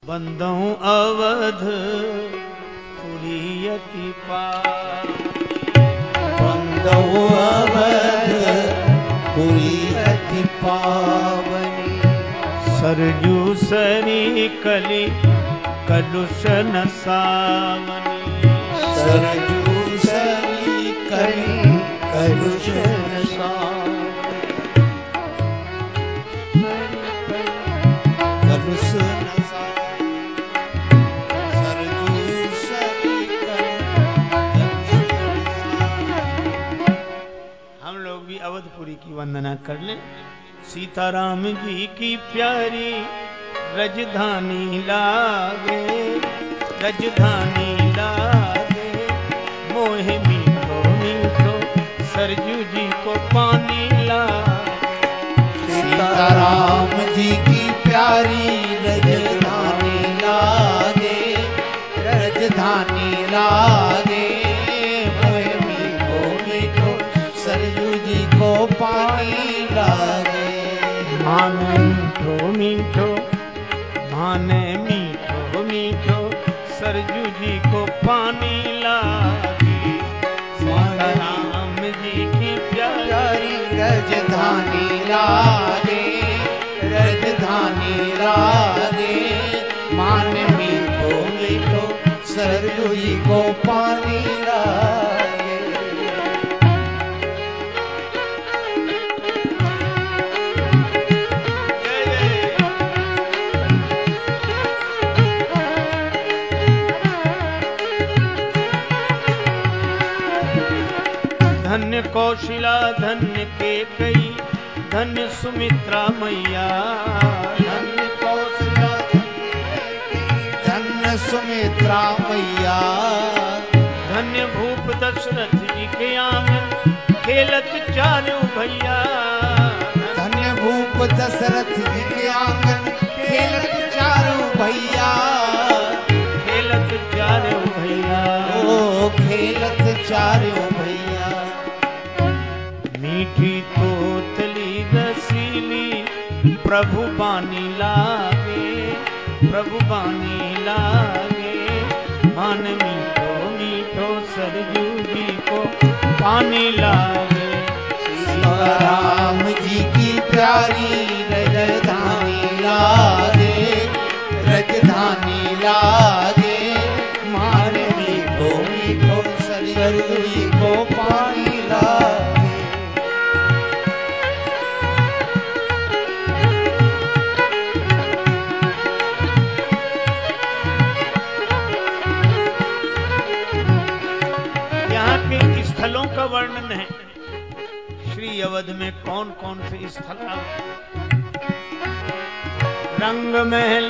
बंदहूँ अवध पुरी अति पावनी। बंदहूँ अवध पुरी अति पावनी। सरजू सरी कली कलुष न सावनी। सरजू सरी कली कलुष न सावनी। कलुष न सावनी। सरजू सरी कली कलुष न सावनी। हम लोग भी अवधपुरी की वंदना कर लें। सीताराम जी की प्यारी रजधानी लागे, रजधानी लागे, मोहे मीठो मीठो सरजू जी को पानी लागे। सीताराम जी की प्यारी रजधानी लागे, रजधानी लागे, मोहे मीठो मीठो सरजू जी को पानी लागे। माने मीठो मीठो, माने मीठो मीठो सरजू जी को पानी लागी। सीताराम जी की प्यारी रजधानी लागे, रजधानी लागे, मान मीठो मीठो सरजू जी को पानी लागे। धन्य कौशिला धन्य केकई धन्य सुमित्रा मैया। धन्य कौशिला धन्य सुमित्रा मैया। धन्य भूप दशरथ जी के आंगन खेलत चारों भैया। धन्य भूप दशरथ जी के आंगन खेलत चारों भैया। खेलत चारों भैया, ओ खेलत चारों भैया। मीठी तोतली रसीली प्रभु बानी लागे, प्रभु बानी लागे, मान मीठो मीठो सरजू जी को पानी लागे। सीताराम जी की प्यारी रजधानी लागे, रजधानी लागे, मान मीठो मीठो सरजू जी को पानी लागे। यहाँ के स्थलों का वर्णन है। श्री अवध में कौन कौन से स्थल आए? रंग महल,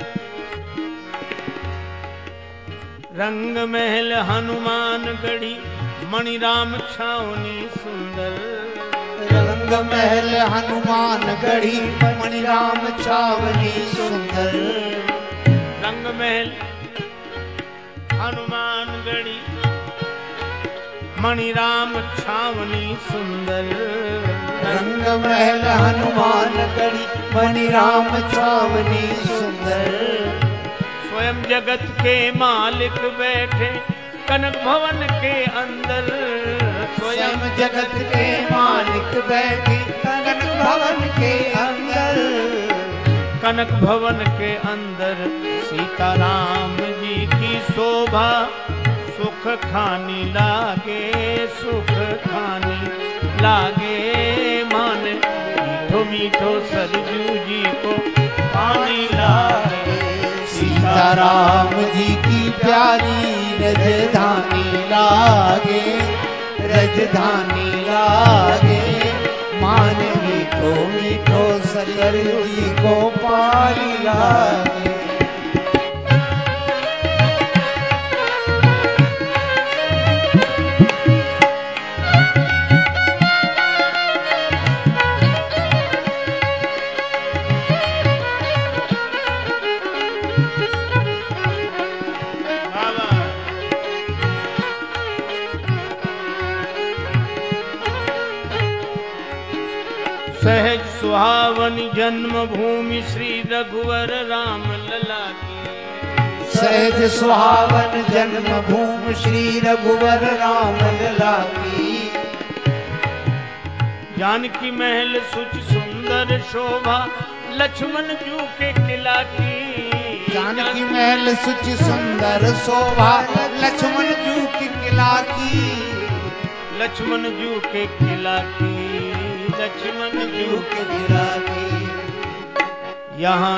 रंग महल हनुमान गढ़ी मणिराम छावनी सुंदर। रंग महल हनुमान गढ़ी मणिराम छावनी सुंदर। रंग महल हनुमान गढ़ी मणिराम छावनी सुंदर। रंग महल हनुमान गढ़ी मणिराम छावनी सुंदर। स्वयं जगत के मालिक बैठे कनक भवन के अंदर। स्वयं जगत के मालिक बैठे कनक भवन के अंदर। कनक भवन के अंदर सीताराम जी की शोभा सुख खानी लागे, सुख खानी लागे, मान मीठो मीठो सरजू जी को पानी लागे। सीताराम जी की प्यारी रजधानी लागे, रजधानी लागे, मान मीठो मीठो सरजू जी को पानी लागे। सहज सुहावनी जन्मभूमि श्री रघुवर राम लला की। सहज सुहावन जन्म भूमि श्री रघुवर राम लला की। जानकी महल सुच सुंदर शोभा लक्ष्मण जू के किला की। जानकी महल सुच सुंदर शोभा लक्ष्मण जू के किला की। लक्ष्मण जू के किला की, लक्ष्मण जू के किला की। यहाँ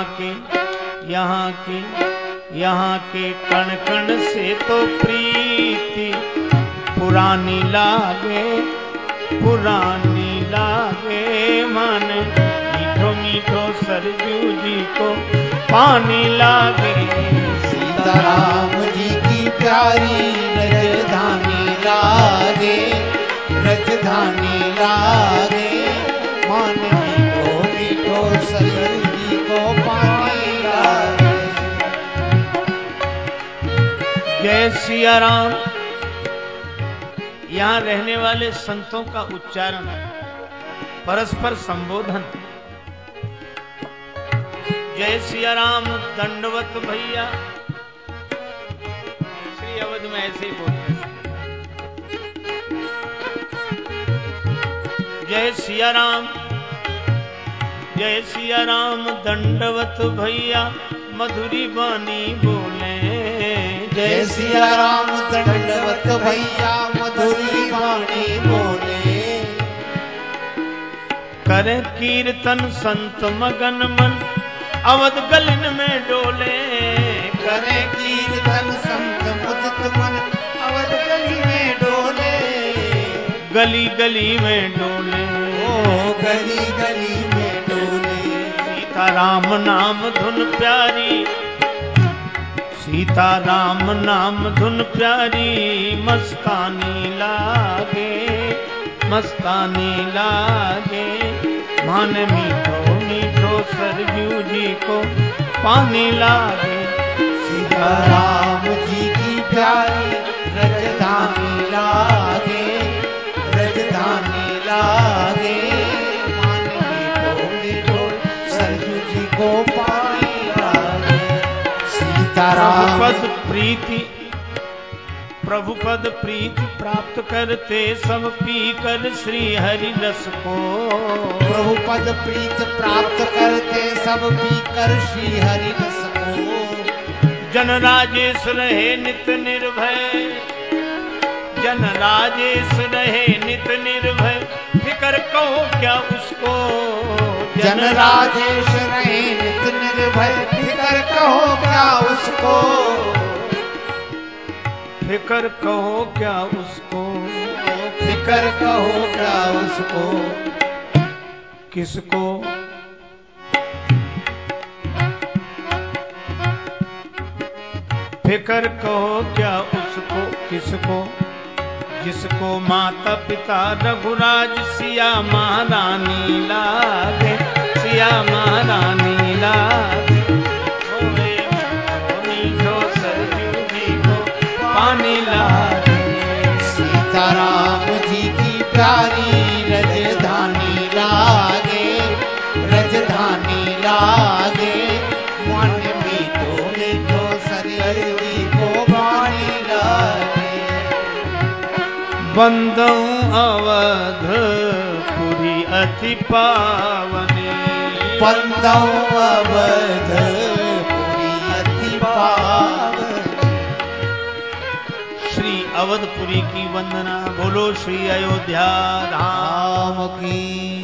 के कण कण से तो प्रीति पुरानी लागे, पुरानी लागे। मन मीठो मीठो सरजू जी को पानी लागे। सीताराम जी की प्यारी राजधानी लागे, राजधानी लागे। मन मीठो मीठो सरजू जी को पानी लागे। जय सिया राम। यहाँ रहने वाले संतों का उच्चारण, परस्पर संबोधन। जय सिया राम दंडवत भैया। श्री अवध में ऐसे ही बोलते हैं। जय सिया राम, जय सिया राम दंडवत भैया मधुरी बानी बोले। जय सिया राम दंडवत भैया मधुरी वाणी बोले। करे कीर्तन संत मगन मन अवध गलिन में डोले। करे कीर्तन संत मुदित मन अवध गली में डोले। गली गली में डोले, ओ गली गली में डोले। सीताराम नाम धुन प्यारी, सीताराम नाम धुन प्यारी। मस्तानी लागे, मस्तानी लागे। मन मीठो मीठो सरजू जी को पानी लागे। सीताराम जी की प्यारी राजधानी लागे, राजधानी लागे। मन मीठो मीठो सरजू जी को पानी लागे। सीताराम पद प्रीति, प्रभु पद प्रीति प्राप्त करते सब पीकर श्री हरि रस को। प्रभु पद प्रीत प्राप्त करते सब पीकर श्री हरि रस को। जन राजेश रहे नित निर्भय, जन राजेश रहे नित निर्भय। फिकर कहो क्या उसको, जन राजेश रहे नित निर्भय। फिकर कहो क्या उसको, फिकर कहो क्या उसको। फिकर कहो क्या उसको। किसको, फिकर कहो क्या उसको, किसको। जिसको माता पिता रघुराज सिया महारानी लागे, सिया महारानी लागे। मीठो सरजू जी को पानी लागे। सीताराम जी की प्यारी राजधानी लागे, राजधानी लागे। मन मीठो मीठो सरजू जी को पानी लागे। बंदौ अवध पुरी अति पावनी। बंदौ अवध पुरी अति पावन। श्री अवधपुरी की वंदना। बोलो श्री अयोध्या धाम राम की